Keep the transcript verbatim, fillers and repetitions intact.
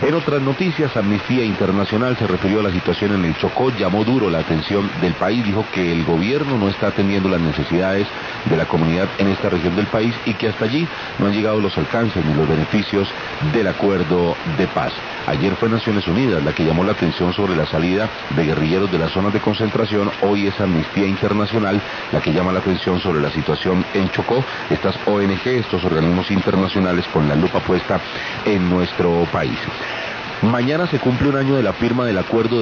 En otras noticias, Amnistía Internacional se refirió a la situación en el Chocó, llamó duro la atención del país, dijo que el gobierno no está atendiendo las necesidades de la comunidad en esta región del país y que hasta allí no han llegado los alcances ni los beneficios del acuerdo de paz. Ayer fue Naciones Unidas la que llamó la atención sobre la salida de guerrilleros de las zonas de concentración. Hoy es Amnistía Internacional la que llama la atención sobre la situación en Chocó. Estas O N G, estos organismos internacionales con la lupa puesta en nuestro país. Mañana se cumple un año de la firma del acuerdo